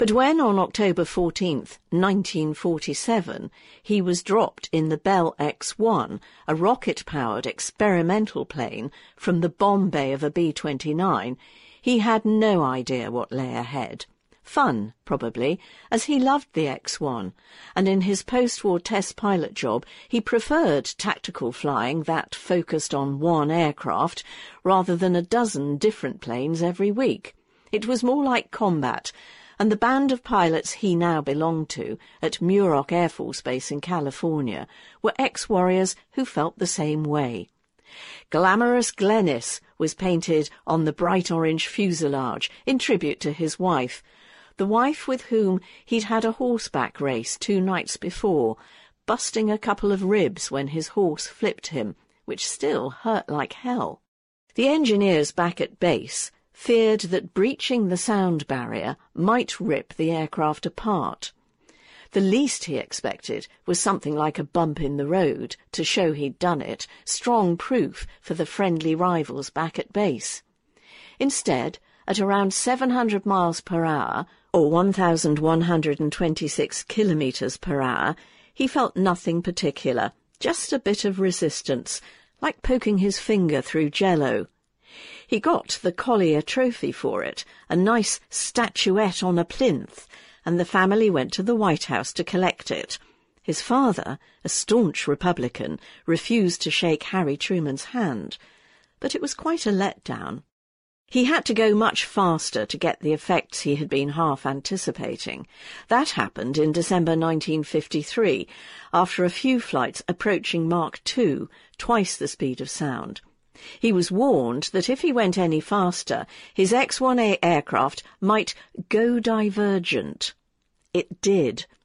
But when on October 14th, 1947, he was dropped in the Bell X-1, a rocket-powered experimental plane, from the bomb bay of a B-29, he had no idea what lay ahead. Fun, probably, as he loved the X-1, and in his post-war test pilot job he preferred tactical flying that focused on one aircraft rather than a dozen different planes every week. It was more like combat, and the band of pilots he now belonged to at Muroc Air Force Base in California were ex-warriors who felt the same way. Glamorous Glennis was painted on the bright orange fuselage in tribute to his wife, the wife with whom he'd had a horseback race 2 nights before, busting a couple of ribs when his horse flipped him, which still hurt like hell. The engineers back at base feared that breaching the sound barrier might rip the aircraft apart. The least he expected was something like a bump in the road to show he'd done it, strong proof for the friendly rivals back at base. Instead, at around 700 miles per hour, or 1,126 kilometres per hour, he felt nothing particular, just a bit of resistance, like poking his finger through jello. He got the Collier Trophy for it, a nice statuette on a plinth, and the family went to the White House to collect it. His father, a staunch Republican, refused to shake Harry Truman's hand, but it was quite a letdown. He had to go much faster to get the effects he had been half anticipating. That happened in December 1953, after a few flights approaching Mach 2, twice the speed of sound. He was warned that if he went any faster, his X-1A aircraft might go divergent. It did.